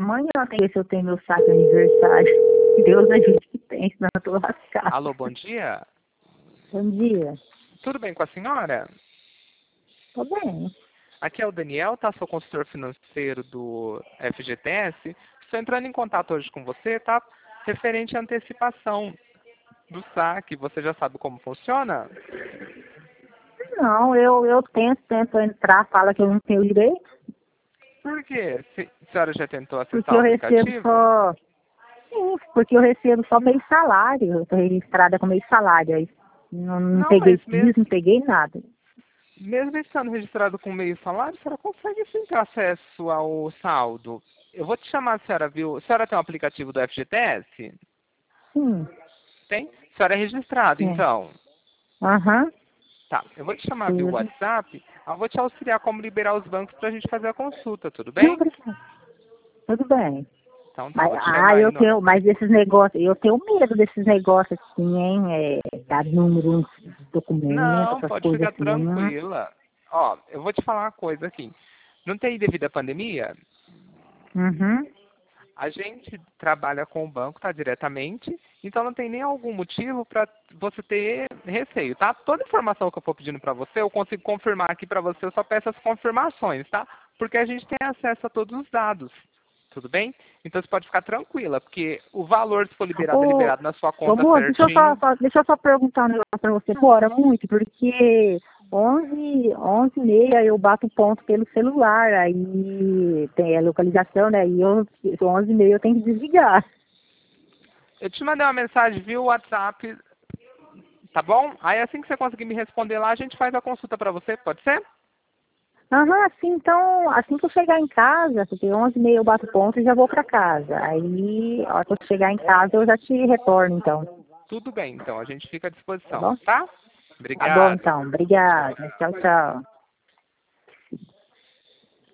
Amanhã tem que ver se eu tenho meu saco de aniversário. Deus ajude que tem, senão eu tô lascada. Alô, bom dia. Bom dia. Tudo bem com a senhora? Tô bem. Aqui é o Daniel, tá? Sou consultor financeiro do FGTS. Estou entrando em contato hoje com você, tá? Referente à antecipação do saque. Você já sabe como funciona? Não, eu tento entrar, fala que eu não tenho direito, Por quê? A senhora já tentou porque acessar o eu recebo aplicativo? só. Sim, porque eu recebo só meio salário. Eu tô registrada com meio salário. Aí não Não, peguei mas PIS, não peguei nada. mesmo estando registrado com meio salário, a senhora consegue sim ter acesso ao saldo. Eu vou te chamar, senhora, viu? A senhora tem um aplicativo do FGTS? Sim, Tem? A senhora é registrada, sim. então. Aham, Tá, eu vou te chamar via tudo. WhatsApp, eu vou te auxiliar como liberar os bancos pra gente fazer a consulta, tudo Não, bem? obrigada. Tudo bem. Então tá, Mas, vou te chamar aí eu no... tenho, mas esses negócios, eu tenho medo desses negócios assim, hein? Dar número nos documentos, Não, essas pode coisas ficar assim. tranquila. Ó, eu vou te falar uma coisa aqui. Não tem devido à pandemia? Uhum. A gente trabalha com o banco, tá, diretamente, então não tem nem algum motivo para você ter receio, tá? Toda informação que eu for pedindo para você, eu consigo confirmar aqui para você, eu só peço as confirmações, tá? Porque a gente tem acesso a todos os dados, tudo bem? Então você pode ficar tranquila, porque o valor, se for liberado, é Ô, liberado na sua ô conta moço, certinho. deixa eu só perguntar um negócio pra você. Demora muito, porque 11h30 eu bato ponto pelo celular, aí tem a localização, né? E 11h30 eu tenho que desligar. Eu te mandei uma mensagem via WhatsApp, tá bom? Aí assim que você conseguir me responder lá, a gente faz a consulta para você, pode ser? Aham, assim, então, assim que eu chegar em casa, porque 11h30 eu bato ponto e já vou pra casa. Aí, a hora que eu chegar em casa, eu já te retorno, então. Tudo bem, então, a gente fica à Tá disposição, bom? tá? Tá bom, Obrigado. então. Tchau. Obrigada. Tchau, tchau.